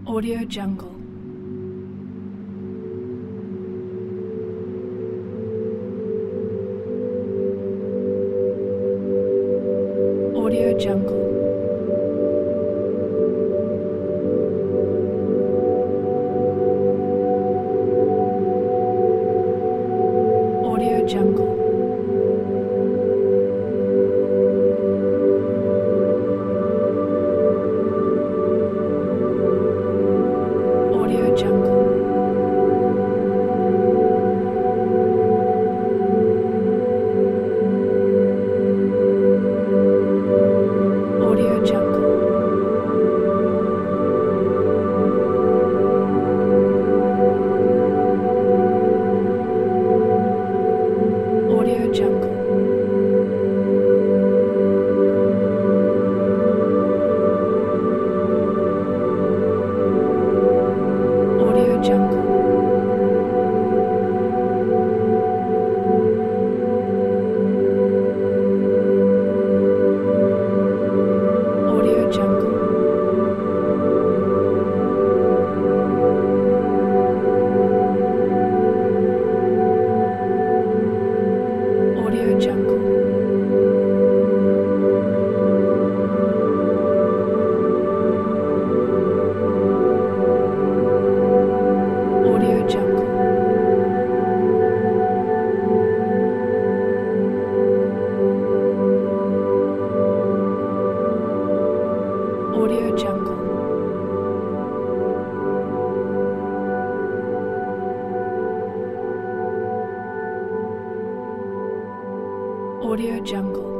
Audio Jungle. Audio Jungle. Audio Jungle. Audio Jungle. Audio Jungle. Audio Jungle. Audio Jungle. Audio Jungle. Audio Jungle. Audio Jungle. Audio Jungle. Audio Jungle.